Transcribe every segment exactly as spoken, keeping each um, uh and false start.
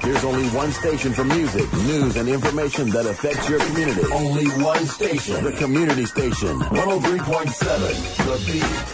There's only one station for music, news, and information that affects your community. Only one station. The Community Station. one oh three point seven. The Beat.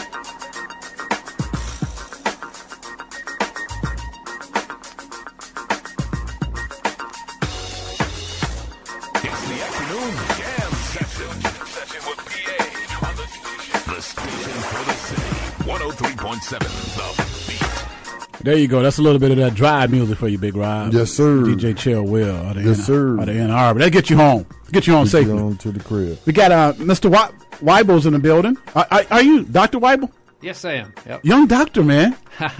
There you go. That's a little bit of that drive music for you, Big Rob. Yes, sir. D J Chill Will. Out of yes, Ann, sir. Out of Ann Arbor. That get you home. Get you home get safely. You on to the crib. We got uh, Mister We- Weibel's in the building. Are, are, are you Doctor Weibel? Yes, I am. Yep. Young doctor, man.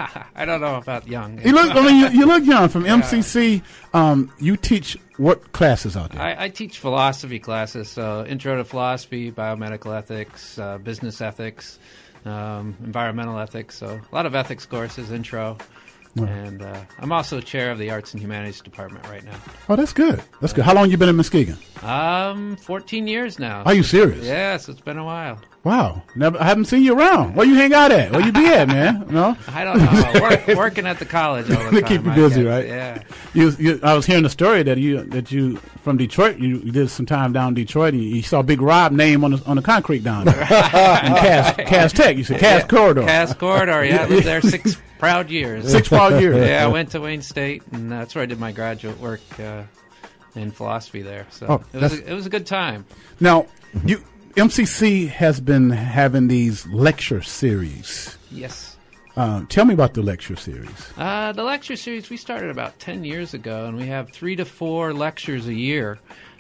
I don't know about young. You look. I mean, you, you look young. From M C C, um, you teach what classes out there? I, I teach philosophy classes. So, intro to philosophy, biomedical ethics, uh, business ethics, um, environmental ethics. So, a lot of ethics courses. Intro. Right. And uh, I'm also chair of the Arts and Humanities Department right now. Oh, that's good. That's good. How long you been in Muskegon? Um, fourteen years now. Are you serious? Yes, it's been a while. Wow. Never, I haven't seen you around. Where you hang out at? Where you be at, man? No? I don't know. Work, working at the college all the time. They keep you busy, right? Yeah. You, you, I was hearing the story that you that you from Detroit. You, you did some time down in Detroit, and you, you saw Big Rob name on the on the concrete down there. And Cass, Cass Tech. You said Cass yeah. Corridor. Cass Corridor. Yeah, I lived there six proud years. Six proud years. Yeah, I went to Wayne State, and that's where I did my graduate work uh, in philosophy there. So oh, it was a, it was a good time. Now, you M C C has been having these lecture series. Yes. Um, tell me about the lecture series. Uh, the lecture series, we started about ten years ago, and we have three to four lectures a year,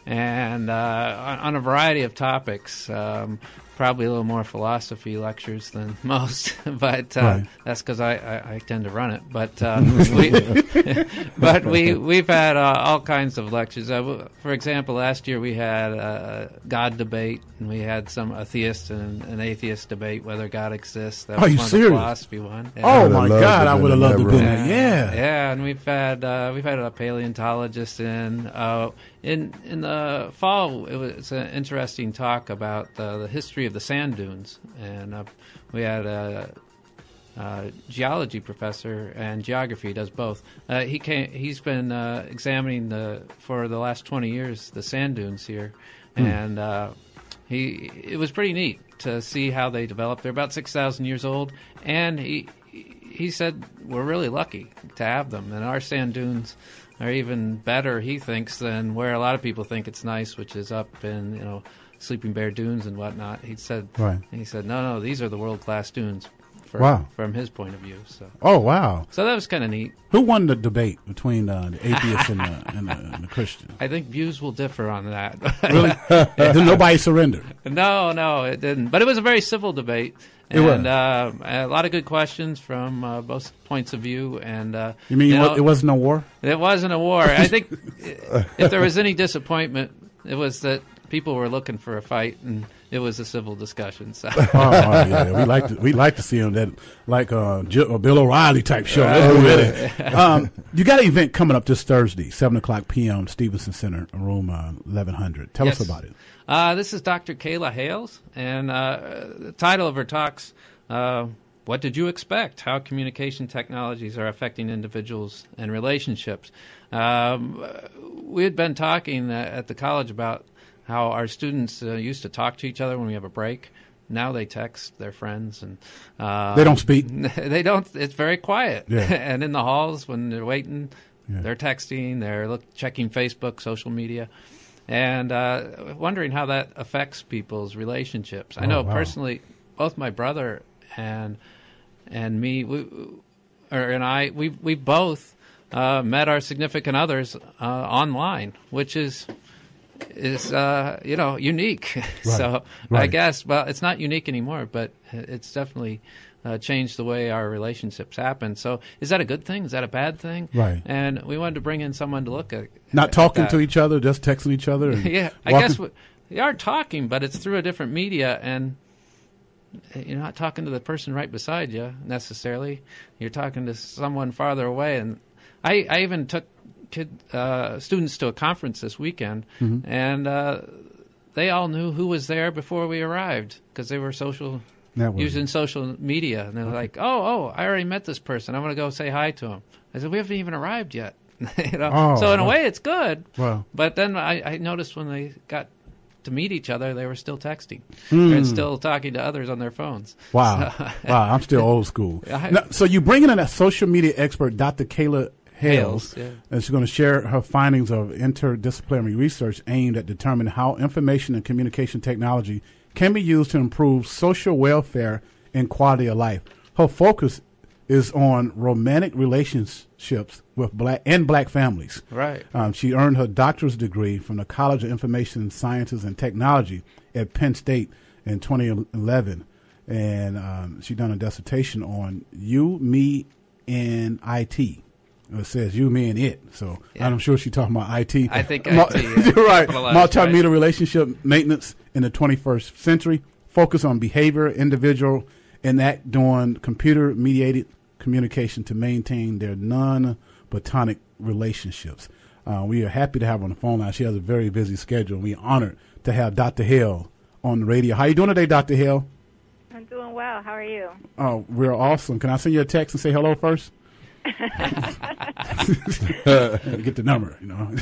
and uh, on, on a variety of topics. Um, probably a little more philosophy lectures than most, but uh, right. that's because I, I, I tend to run it. But uh, we, but we we've had uh, all kinds of lectures. Uh, for example, last year we had a God debate, and we had some a theist and an atheist debate whether God exists. That Are was you one serious? Of the philosophy one. Yeah. Oh my God, I would have loved to be there. Yeah, yeah, and we've had uh, we've had a paleontologist in. Uh, In in the fall, it was an interesting talk about uh, the history of the sand dunes, and uh, we had a, a geology professor and geography. He does both. Uh, he came. He's been uh, examining the for the last twenty years the sand dunes here, hmm. and uh, he it was pretty neat to see how they developed. They're about six thousand years old, and he he said we're really lucky to have them, and our sand dunes are even better, he thinks, than where a lot of people think it's nice, which is up in, you know, Sleeping Bear Dunes and whatnot. He said, right. he said, no, no, these are the world-class dunes for, wow. from his point of view. So. Oh, wow. So that was kind of neat. Who won the debate between uh, the atheists and, the, and, the, and the Christians? I think views will differ on that. Really? Did nobody surrender? No, no, it didn't. But it was a very civil debate. And uh, a lot of good questions from uh, both points of view. And uh, you mean you it, know, was, it wasn't a war? It wasn't a war. I think if there was any disappointment, it was that people were looking for a fight, and it was a civil discussion. So. oh, oh yeah, we like to we like to see them that like uh, a Bill O'Reilly type show. Right. um, you got an event coming up this Thursday, seven o'clock p m. Stevenson Center, room uh, eleven hundred. Tell yes. us about it. Uh, this is Doctor Kayla Hales, and uh, the title of her talk's uh, What Did You Expect? How Communication Technologies Are Affecting Individuals and Relationships. Um, we had been talking at the college about how our students uh, used to talk to each other when we have a break. Now they text their friends, and uh, they don't speak. They don't. It's very quiet. Yeah. And in the halls when they're waiting, yeah. they're texting, they're look, checking Facebook, social media. And uh, wondering how that affects people's relationships. I know oh, wow. personally, both my brother and and me, we, or and I, we we both uh, met our significant others uh, online, which is is uh, you know unique. Right. So right. I guess, well, it's not unique anymore, but it's definitely uh, changed the way our relationships happen. So is that a good thing? Is that a bad thing? Right. And we wanted to bring in someone to look at not at talking that. to each other, just texting each other. And yeah, I walking. guess we, we are talking, but it's through a different media, and you're not talking to the person right beside you necessarily. You're talking to someone farther away. And I, I even took kid uh, students to a conference this weekend, mm-hmm. and uh, they all knew who was there before we arrived because they were social using social media. And they're okay. like, "Oh, oh, I already met this person. I'm going to go say hi to him." I said, "We haven't even arrived yet." you know. Oh, so in a wow. way, it's good. Wow. But then I, I noticed when they got to meet each other, they were still texting Hmm. and still talking to others on their phones. Wow. So, Wow, I'm still old school. I- Now, so you bring in a social media expert, Doctor Kayla Hales, Hales, yeah. and she's going to share her findings of interdisciplinary research aimed at determining how information and communication technology can be used to improve social welfare and quality of life. Her focus is on romantic relationships with black and black families. Right. Um, she earned her doctorate degree from the College of Information Sciences and Technology at Penn State in twenty eleven, and um, she done a dissertation on you, me, and I T. It says you, me, and it. So Yeah. I'm sure she's talking about I T. I think Mul- I T, yeah. You're right. Capitalized, Multimedia right. relationship maintenance in the twenty-first century. Focus on behavior, individual, and act doing computer-mediated communication to maintain their non-platonic relationships. Uh, we are happy to have her on the phone line. She has a very busy schedule. We're honored to have Doctor Hale on the radio. How you doing today, Doctor Hale? I'm doing well. How are you? Oh, we're awesome. Can I send you a text and say hello first? Get the number, you know.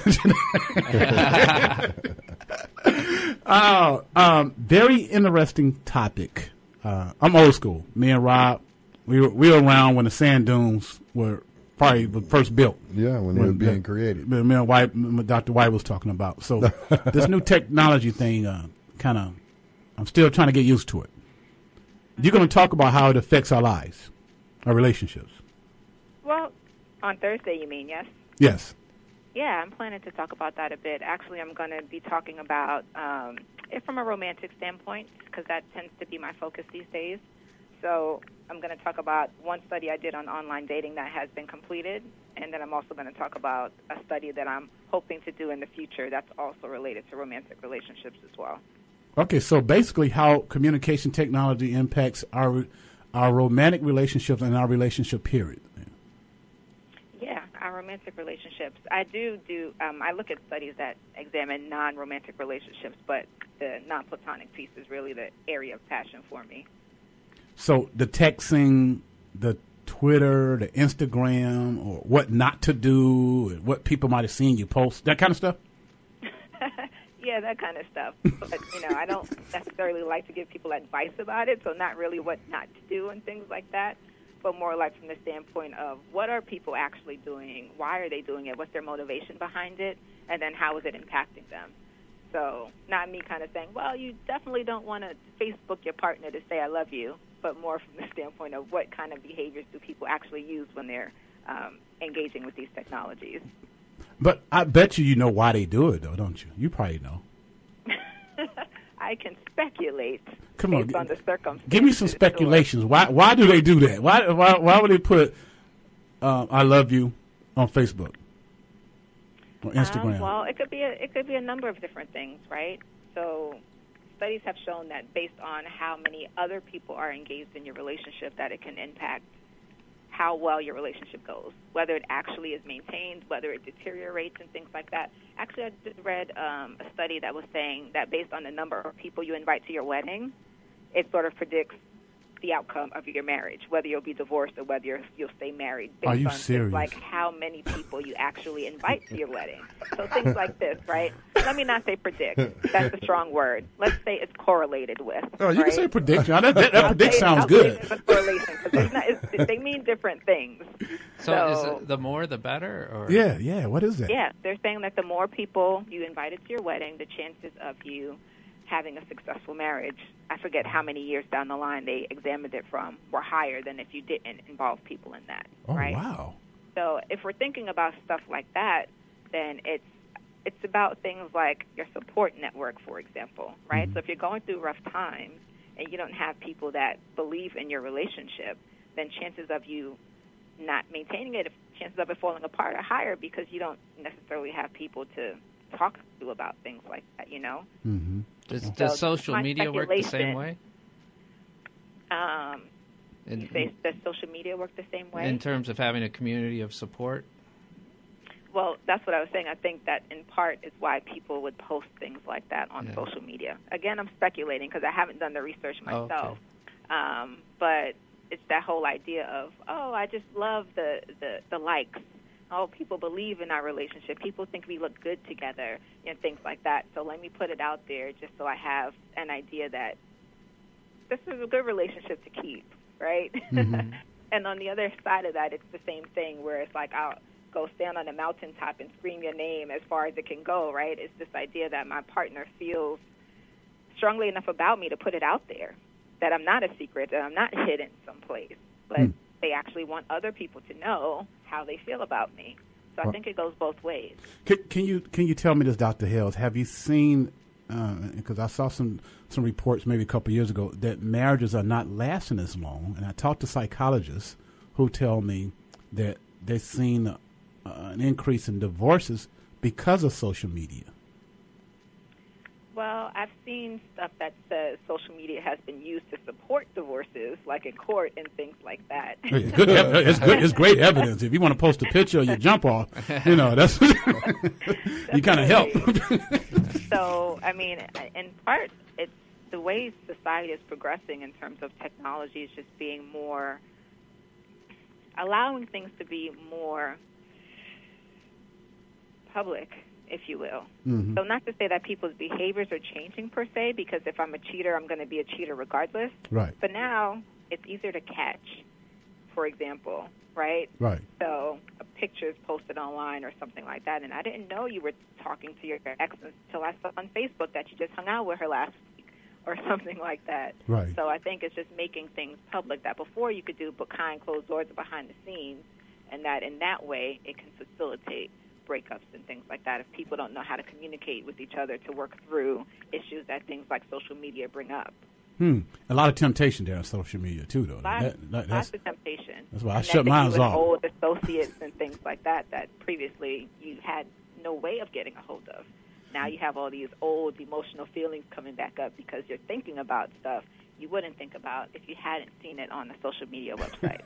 uh, um, very interesting topic. Uh, I'm old school. Me and Rob, we were, we were around when the sand dunes were probably the first built. Yeah, when they were being created. Me and White, Doctor White was talking about. So this new technology thing, uh, kind of, I'm still trying to get used to it. You're going to talk about how it affects our lives, our relationships. Well, on Thursday, you mean, yes? Yes. Yeah, I'm planning to talk about that a bit. Actually, I'm going to be talking about um, it from a romantic standpoint, because that tends to be my focus these days. So I'm going to talk about one study I did on online dating that has been completed, and then I'm also going to talk about a study that I'm hoping to do in the future that's also related to romantic relationships as well. Okay, so basically how communication technology impacts our our romantic relationships and our relationship period. Yeah, our romantic relationships. I do do, um, I look at studies that examine non-romantic relationships, but the non-platonic piece is really the area of passion for me. So the texting, the Twitter, the Instagram, or what not to do, what people might have seen you post, that kind of stuff? Yeah, that kind of stuff. But, you know, I don't necessarily like to give people advice about it, so not really what not to do and things like that, but more like from the standpoint of what are people actually doing, why are they doing it, what's their motivation behind it, and then how is it impacting them. So not me kind of saying, well, you definitely don't want to Facebook your partner to say I love you, but more from the standpoint of what kind of behaviors do people actually use when they're um, engaging with these technologies. But I bet you you know why they do it, though, don't you? You probably know. I can speculate Come on, based on the circumstances. Give me some speculations. Why Why do they do that? Why Why, why would they put uh, "I love you" on Facebook or Instagram? Um, well, it could be a, it could be a number of different things, right? So studies have shown that based on how many other people are engaged in your relationship, that it can impact how well your relationship goes, whether it actually is maintained, whether it deteriorates, and things like that. Actually, I just read um, a study that was saying that based on the number of people you invite to your wedding, it sort of predicts the outcome of your marriage, whether you'll be divorced or whether you're, you'll stay married, based Are you on things serious? like how many people you actually invite to your wedding. So things like this, right? Let me not say predict. That's a strong word. Let's say it's correlated with. Oh, you right? can say prediction. That, that, that I'll predict say- sounds I'll good. say it's a correlation, 'cause it's not, it's, they mean different things. So, So- is it the more the better? Or? Yeah, yeah. What is that? Yeah, they're saying that the more people you invited to your wedding, the chances of you having a successful marriage, I forget how many years down the line they examined it from, were higher than if you didn't involve people in that, Oh, right? wow. So if we're thinking about stuff like that, then it's it's about things like your support network, for example, right? Mm-hmm. So if you're going through rough times and you don't have people that believe in your relationship, then chances of you not maintaining it, chances of it falling apart are higher because you don't necessarily have people to talk to about things like that, you know? Mm-hmm. Does, So does social my media work the same speculation- way? Um, In, you say, does social media work the same way? in terms of having a community of support? Well, that's what I was saying. I think that in part is why people would post things like that on Yeah. social media. Again, I'm speculating because I haven't done the research Oh, myself. Um, but it's that whole idea of, oh, I just love the, the, the likes. oh, people believe in our relationship. People think we look good together and things like that. So let me put it out there just so I have an idea that this is a good relationship to keep, right? Mm-hmm. And on the other side of that, it's the same thing where it's like I'll go stand on a mountaintop and scream your name as far as it can go, right? It's this idea that my partner feels strongly enough about me to put it out there, that I'm not a secret, that I'm not hidden someplace, but mm. they actually want other people to know how they feel about me. So I think it goes both ways. Can, can you can you tell me this, Doctor Hales? Have you seen, because uh, I saw some, some reports maybe a couple of years ago, that marriages are not lasting as long. And I talked to psychologists who tell me that they've seen uh, an increase in divorces because of social media. Well, I've seen stuff that says social media has been used to support divorces, like in court and things like that. It's good. It's good. It's great evidence. If you want to post a picture of your jump off, you know, that's you kind of help. So, I mean, in part, it's the way society is progressing in terms of technology is just being more, allowing things to be more public, if you will. Mm-hmm. So not to say that people's behaviors are changing per se, because if I'm a cheater, I'm going to be a cheater regardless. Right. But now it's easier to catch, for example, right? Right. So a picture is posted online or something like that, and I didn't know you were talking to your ex until I saw on Facebook that you just hung out with her last week or something like that. Right. So I think it's just making things public that before you could do behind closed doors or behind the scenes, and that in that way it can facilitate breakups and things like that if people don't know how to communicate with each other to work through issues that things like social media bring up. Hmm. A lot of temptation there on social media too, though. Lots, that, that, lots of temptation. That's why I and shut mine off. Old associates and things like that that previously you had no way of getting a hold of. Now you have all these old emotional feelings coming back up because you're thinking about stuff you wouldn't think about if you hadn't seen it on a social media website.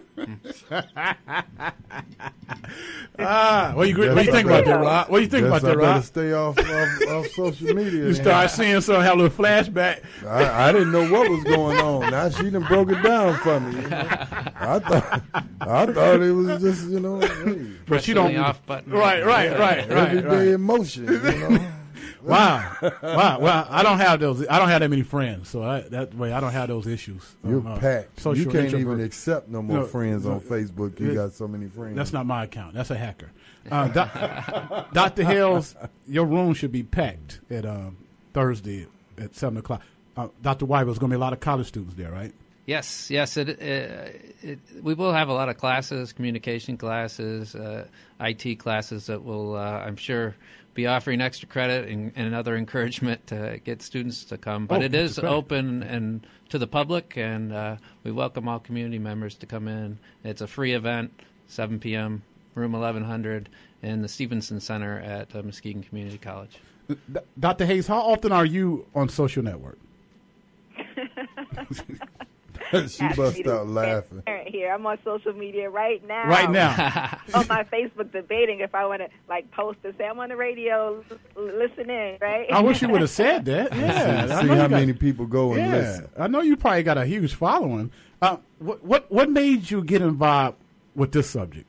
ah, what do you, what do you think about that, Rob? What do you think about that, Rob? I better stay off, off, off social media. You start seeing some, have a little flashback. I, I didn't know what was going on. Now she done broke it down for me. You know? I thought, I thought it was just, you know, hey, but you don't. The off button. Right, right, right, right. Everyday right. emotion, you know. Wow, wow. Well, I don't have those. I don't have that many friends, so I, that way I don't have those issues. You're um, uh, packed. You can't introvert. even accept no more no, friends no, on Facebook. You it, got so many friends. That's not my account. That's a hacker. Uh, doc, Doctor Hales, your room should be packed at um, Thursday at seven o'clock. Uh, Doctor White, there's going to be a lot of college students there, right? Yes, yes. It, it, it, we will have a lot of classes, communication classes, uh, I T classes that will, uh, I'm sure, be offering extra credit and, and other encouragement to get students to come. But oh, it is open and to the public, and uh, we welcome all community members to come in. It's a free event, seven p.m., room eleven hundred, in the Stevenson Center at uh, Muskegon Community College. Doctor Hayes, how often are you on social network? She bust out laughing. Here, I'm on social media right now. Right now, on my Facebook, debating if I want to like post and say I'm on the radio, listen in. Right? I wish you would have said that. Yeah, see how got, many people go and yeah, listen. I know you probably got a huge following. Uh, what what what made you get involved with this subject?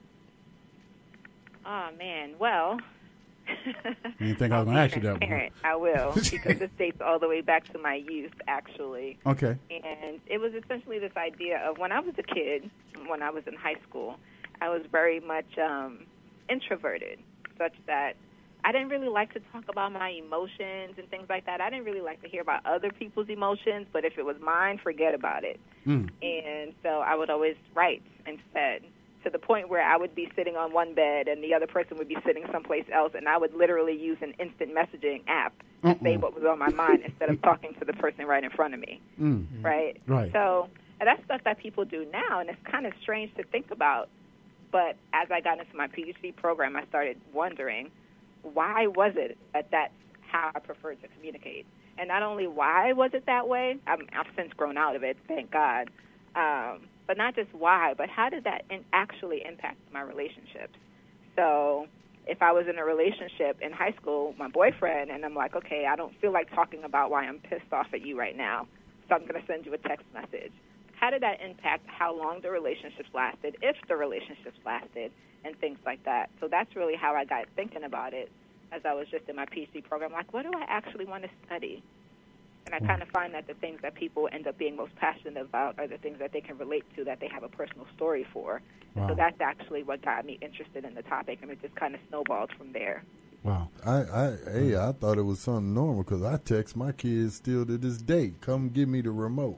Oh man, well. You didn't think I was going to ask you that one? I will, because this dates all the way back to my youth, actually. Okay. And it was essentially this idea of when I was a kid, when I was in high school, I was very much um, introverted, such that I didn't really like to talk about my emotions and things like that. I didn't really like to hear about other people's emotions, but if it was mine, forget about it. Mm. And so I would always write instead, to the point where I would be sitting on one bed and the other person would be sitting someplace else, and I would literally use an instant messaging app to uh-uh. say what was on my mind instead of talking to the person right in front of me, mm. right? Right. So and that's stuff that people do now, and it's kind of strange to think about. But as I got into my PhD program, I started wondering, why was it that that's how I preferred to communicate? And not only why was it that way, I'm, I've since grown out of it, thank God, um, but not just why, but how did that in actually impact my relationships? So if I was in a relationship in high school, my boyfriend, and I'm like, okay, I don't feel like talking about why I'm pissed off at you right now, so I'm going to send you a text message. how did that impact how long the relationships lasted, if the relationships lasted, and things like that. So that's really how I got thinking about it as I was just in my PhD program. Like, what do I actually want to study? And I kind of find that the things that people end up being most passionate about are the things that they can relate to, that they have a personal story for. Wow. So that's actually what got me interested in the topic, and it just kind of snowballed from there. Wow. I, I, hey, I thought it was something normal because I text my kids still to this day, come give me the remote.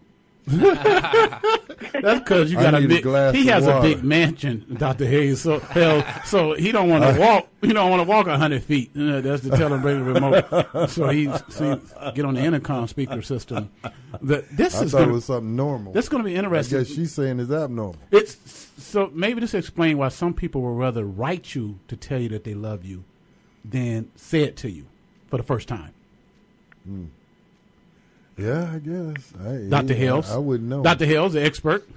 That's because you I got a need a big. glass He of has a water. big mansion, Doctor Hayes. So hell, so he don't want to walk. He don't want to walk a hundred feet. You know, that's to tell him bring the remote. So he see, get on the intercom speaker system. The, this I is thought gonna, it was something normal. this is going to be I interesting. guess she's saying it's abnormal. It's so maybe this explain why some people would rather write you to tell you that they love you than say it to you for the first time. Mm. Yeah, I guess. I, Doctor yeah, Hills, I, I wouldn't know. Doctor Hills, the expert.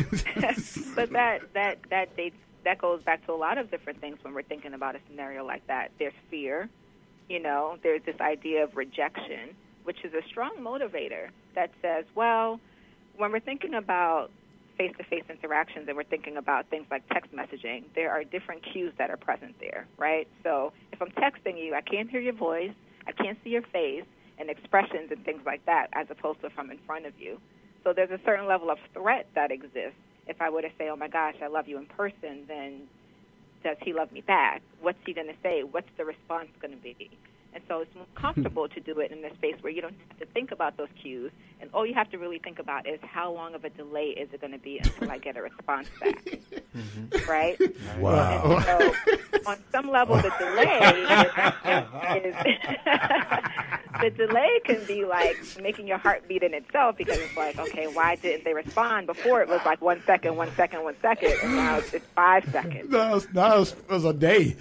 But that that that dates that goes back to a lot of different things when we're thinking about a scenario like that. There's fear, you know. There's this idea of rejection, which is a strong motivator that says, well, when we're thinking about face-to-face interactions and we're thinking about things like text messaging, there are different cues that are present there, right? So if I'm texting you, I can't hear your voice, I can't see your face, and expressions and things like that, as opposed to if I'm in front of you. So there's a certain level of threat that exists. If I were to say, oh, my gosh, I love you in person, then does he love me back? What's he going to say? What's the response going to be? And so it's more comfortable to do it in a space where you don't have to think about those cues, and all you have to really think about is how long of a delay is it going to be until I get a response back, mm-hmm. right? Wow. And so on some level, the delay is, is the delay can be like making your heart beat in itself, because it's like, okay, why didn't they respond? Before it was like one second, one second, one second, and now it's, it's five seconds. No, it's, no, it's, it was a day.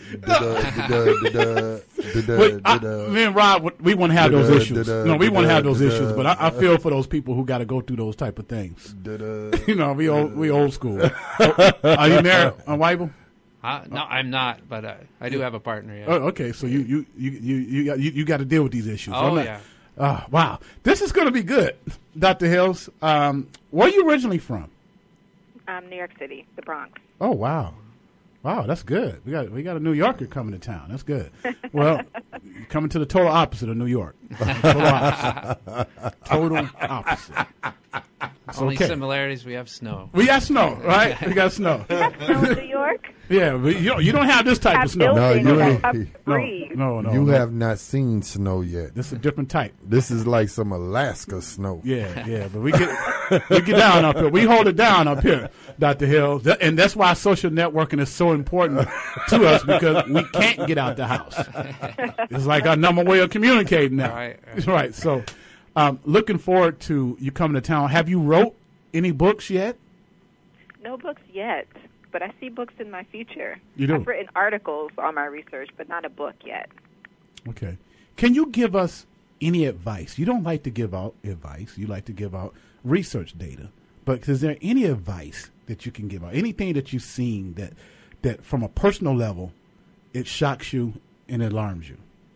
Wait, I, me and Rob, we want to have those issues. No, we want to have those issues, but I, I feel for those people who got to go through those type of things. You know, we old, we old school. Are you married, Weibel? Uh, no, I'm not, but uh, I do have a partner. Yeah. Oh, okay, so you you you you you got you, you got to deal with these issues. Oh, not, yeah. Oh, wow, this is going to be good, Doctor Hills. Um, where are you originally from? Um, New York City, the Bronx. Oh, wow. Wow, that's good. We got we got a New Yorker coming to town. That's good. Well, coming to the total opposite of New York. Total opposite. Total opposite. It's Only okay. similarities, we have snow. We got snow, right? We got snow. You have snow in New York? Yeah, but you don't, you don't have this type Have of snow. No, buildings you that ain't- up no, breeze. No, no, you no. have not seen snow yet. This is a different type. This is like some Alaska snow. Yeah, yeah, but we get we get down up here. We hold it down up here, Doctor Hill, That- and that's why social networking is so important to us, because we can't get out the house. It's like our number way of communicating now. Right, right. Right. So, um, looking forward to you coming to town. Have you wrote any books yet? No books yet, but I see books in my future. You do? I've written articles on my research, but not a book yet. Okay. Can you give us any advice? You don't like to give out advice. You like to give out research data. But is there any advice that you can give out? Anything that you've seen that, that from a personal level, it shocks you and alarms you?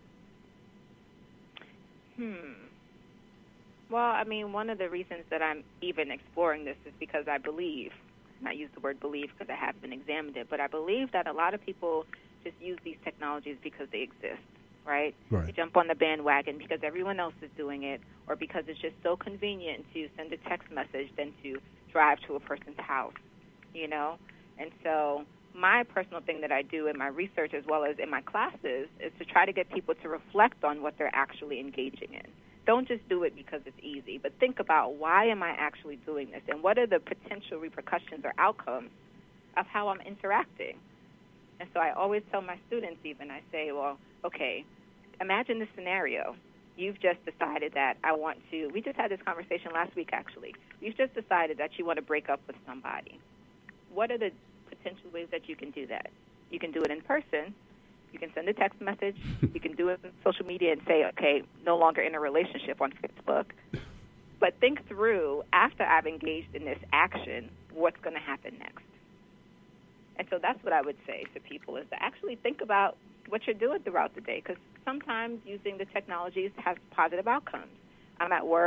Hmm. Well, I mean, one of the reasons that I'm even exploring this is because I believe, and I use the word believe because I haven't examined it, but I believe that a lot of people just use these technologies because they exist, right? Right. They jump on the bandwagon because everyone else is doing it, or because it's just so convenient to send a text message than to drive to a person's house, you know? And so my personal thing that I do in my research as well as in my classes is to try to get people to reflect on what they're actually engaging in. Don't just do it because it's easy, but think about, why am I actually doing this, and what are the potential repercussions or outcomes of how I'm interacting? And so I always tell my students even, I say, well, okay, imagine this scenario. You've just decided that I want to, we just had this conversation last week actually. You've just decided that you want to break up with somebody. What are the potential ways that you can do that? You can do it in person. You can send a text message. You can do it on social media and say, okay, no longer in a relationship on Facebook. But think through, after I've engaged in this action, what's going to happen next? And so that's what I would say to people, is to actually think about what you're doing throughout the day, because sometimes using the technologies has positive outcomes. I'm at work,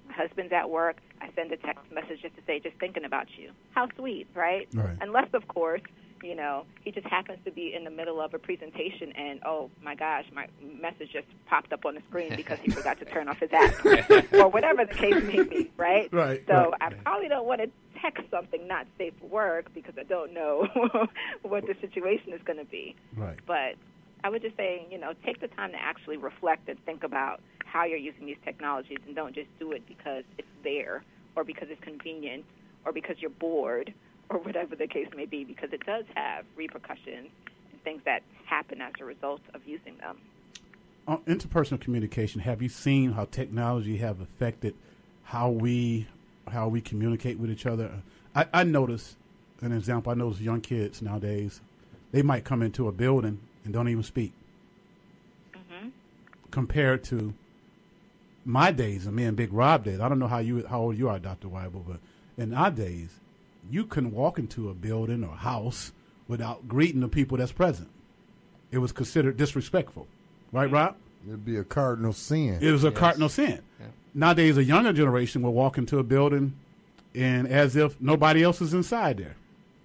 My husband's at work. I send a text message just to say, just thinking about you. How sweet, right? Right. Unless, of course, you know, he just happens to be in the middle of a presentation and, oh, my gosh, my message just popped up on the screen because he forgot to turn off his app or whatever the case may be, right? Right. So right. I probably don't want to text something not safe for work because I don't know what the situation is going to be. Right. But I would just say, you know, take the time to actually reflect and think about how you're using these technologies, and don't just do it because it's there or because it's convenient or because you're bored or whatever the case may be, because it does have repercussions and things that happen as a result of using them. On interpersonal communication, have you seen how technology have affected how we how we communicate with each other? I, I notice, an example, I notice young kids nowadays, they might come into a building and don't even speak. Mm-hmm. Compared to my days, and me and Big Rob did. I don't know how you how old you are, Doctor Weibel, but in our days, you couldn't walk into a building or a house without greeting the people that's present. It was considered disrespectful. Right, Rob? It'd be a cardinal sin. It was a Yes. cardinal sin. Yeah. Nowadays, a younger generation will walk into a building and as if nobody else is inside there.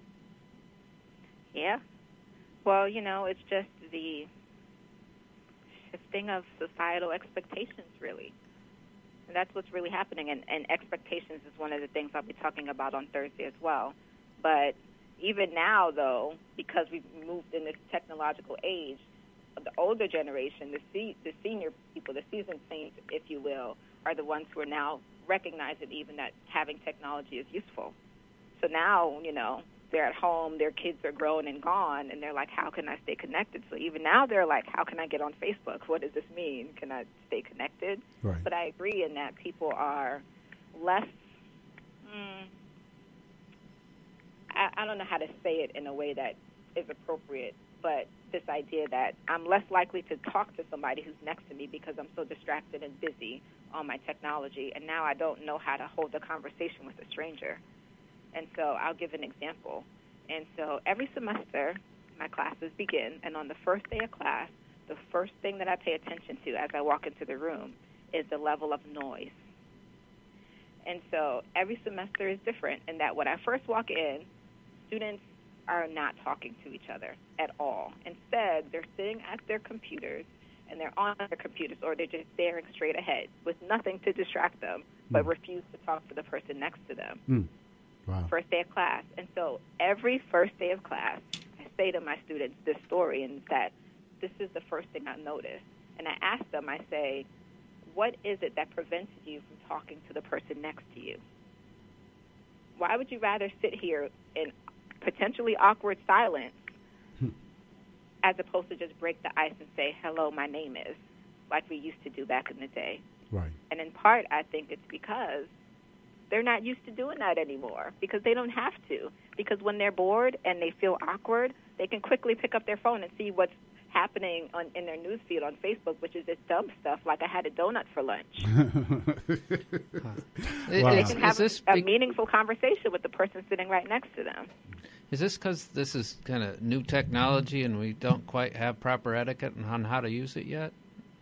Yeah. Well, you know, it's just the shifting of societal expectations, really. And that's what's really happening. And, and expectations is one of the things I'll be talking about on Thursday as well. But even now, though, because we've moved in this technological age, the older generation, the se- the senior people, the seasoned saints, if you will, are the ones who are now recognizing even that having technology is useful. So now, you know, they're at home, their kids are grown and gone, and they're like, how can I stay connected? So even now they're like, how can I get on Facebook? What does this mean? Can I stay connected? Right. But I agree in that people are less, mm, I, I don't know how to say it in a way that is appropriate, but this idea that I'm less likely to talk to somebody who's next to me because I'm so distracted and busy on my technology, and now I don't know how to hold a conversation with a stranger. And so I'll give an example. And so every semester, my classes begin, and on the first day of class, the first thing that I pay attention to as I walk into the room is the level of noise. And so every semester is different in that when I first walk in, students are not talking to each other at all. Instead, they're sitting at their computers, and they're on their computers, or they're just staring straight ahead with nothing to distract them, but Mm. refuse to talk to the person next to them. Mm. Wow. First day of class. And so every first day of class, I say to my students this story, and that this is the first thing I noticed. And I ask them, I say, what is it that prevents you from talking to the person next to you? Why would you rather sit here in potentially awkward silence as opposed to just break the ice and say, hello, my name is, like we used to do back in the day? Right. And in part, I think it's because they're not used to doing that anymore, because they don't have to. Because when they're bored and they feel awkward, they can quickly pick up their phone and see what's happening on, in their news feed on Facebook, which is this dumb stuff like I had a donut for lunch. Wow. They can have Is this a big- meaningful conversation with the person sitting right next to them. Is this because this is kind of new technology and we don't quite have proper etiquette on how to use it yet?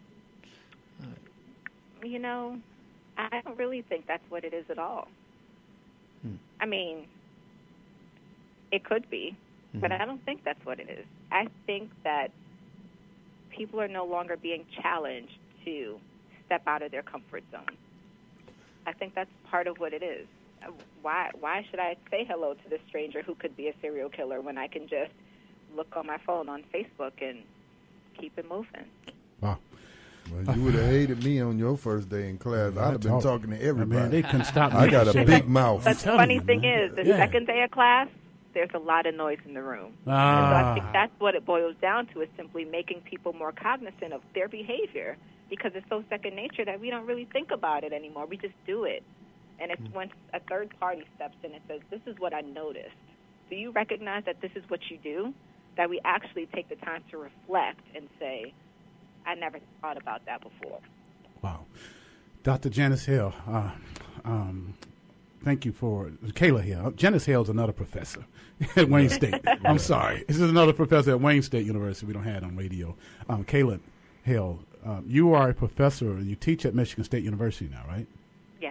You know, I don't really think that's what it is at all. Hmm. I mean, it could be, but I don't think that's what it is. I think that people are no longer being challenged to step out of their comfort zone. I think that's part of what it is. Why why should I say hello to this stranger who could be a serial killer when I can just look on my phone on Facebook and keep it moving? Wow. Well, you would have hated me on your first day in class. I'd have been talk. talking to I everybody. mean, they couldn't stop me. I got a Shit. big mouth. But the telling funny you, thing man. is, the Yeah. second day of class, there's a lot of noise in the room. And so Ah. I think that's what it boils down to, is simply making people more cognizant of their behavior, because it's so second nature that we don't really think about it anymore. We just do it. And it's when a third party steps in and says, this is what I noticed. Do you recognize that this is what you do? That we actually take the time to reflect and say, I never thought about that before. Wow. Doctor Janice Hill, uh, um, thank you for Kayla Hill. Janice Hill is another professor at Wayne State. I'm sorry. This is another professor at Wayne State University we don't have on radio. Um, Kayla Hill, um, you are a professor and you teach at Michigan State University now, right? Yes.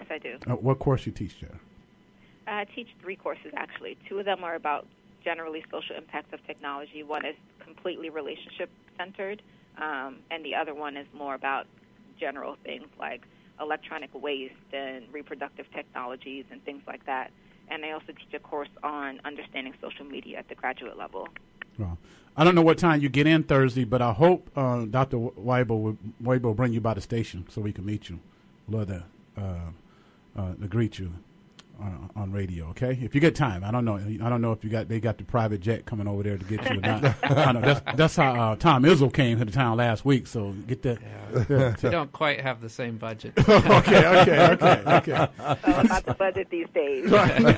I do. Uh, what course you teach there? I teach three courses, actually. Two of them are about generally social impacts of technology. One is completely relationship-centered, um, and the other one is more about general things like electronic waste and reproductive technologies and things like that. And I also teach a course on understanding social media at the graduate level. Well, I don't know what time you get in Thursday, but I hope uh, Doctor Weibel will, Weibel will bring you by the station so we can meet you. Love to, uh, uh, to greet you on, on radio, okay? If you get time. I don't know. I don't know if you got they got the private jet coming over there to get you or not. I know that's that's how uh, Tom Izzo came to the town last week. So get that. Yeah. Yeah. We don't quite have the same budget. okay, okay, okay, okay. So about the budget these days.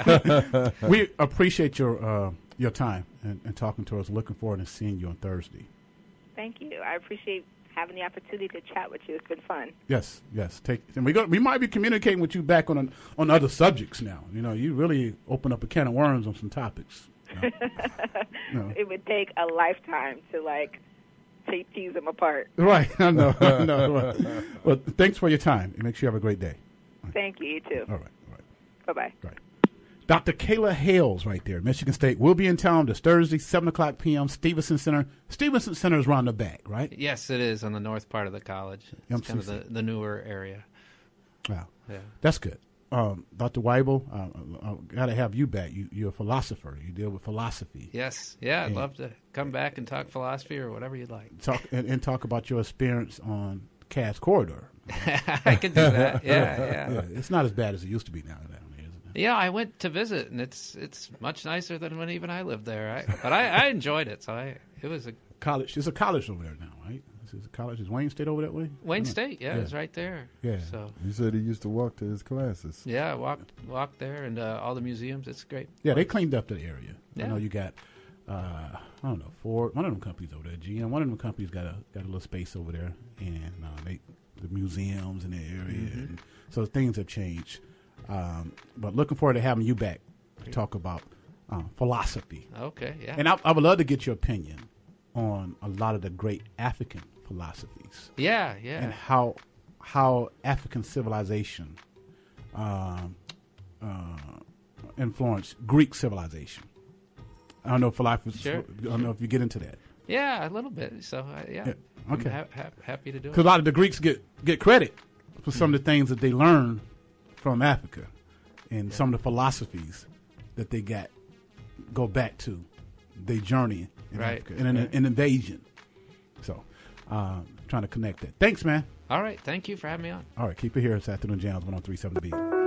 We appreciate your uh, your time and, and talking to us. Looking forward to seeing you on Thursday. Thank you. I appreciate having the opportunity to chat with you. It's been fun. Yes, yes. Take and we go. We might be communicating with you back on an, on other subjects now. You know, you really open up a can of worms on some topics. You know? No. It would take a lifetime to like to tease them apart. Right. I know. I know. Well, well, thanks for your time. And make sure you have a great day. Thank you. You too. All right. All right. Bye-bye. Right. Doctor Kayla Hales right there, Michigan State. We'll be in town this Thursday, seven o'clock p.m., Stevenson Center. Stevenson Center is around the back, right? Yes, it is on the north part of the college. It's M C C. kind of the, the newer area. Wow. Yeah. That's good. Um, Doctor Weibel, uh, I got to have you back. You, you're a philosopher. You deal with philosophy. Yes. Yeah, I'd Yeah. love to come back and talk philosophy or whatever you'd like. Talk and, and talk about your experience on Cass Corridor. I can do that. Yeah, yeah. Yeah, it's not as bad as it used to be now. Down there, isn't it? Yeah, I went to visit, and it's it's much nicer than when even I lived there. I, but I, I enjoyed it, so I it was a College. There's a college over there now, right? Is a college? Is Wayne State over that way? Wayne I don't know. State. Yeah, Yeah. it's right there. Yeah. So You said he used to walk to his classes. yeah, I walked walked there and uh, all the museums. It's great. Yeah, they cleaned up the area. Yeah. I know you got, uh, I don't know, four. One of them companies over there, G M. One of them companies got a got a little space over there, and uh, they the museums in the area. Mm-hmm. And so things have changed. Um, but looking forward to having you back to talk about uh, philosophy. Okay. Yeah. And I, I would love to get your opinion on a lot of the great African philosophies yeah. Yeah. and how how African civilization um, uh, influenced Greek civilization. I don't know if philosophers. Sure. I don't know if you get into that. Yeah, a little bit. So uh, yeah. Yeah, okay. I'm ha- ha- happy to do it. Because a lot of the Greeks get, get credit for some of the things that they learned from Africa and some of the philosophies that they got go back to their journey in Right. Africa and an, Right. an invasion. So, um, trying to connect that. Thanks, man. All right. Thank you for having me on. All right, keep it here. It's Afternoon Jams one oh three point seven The Beat.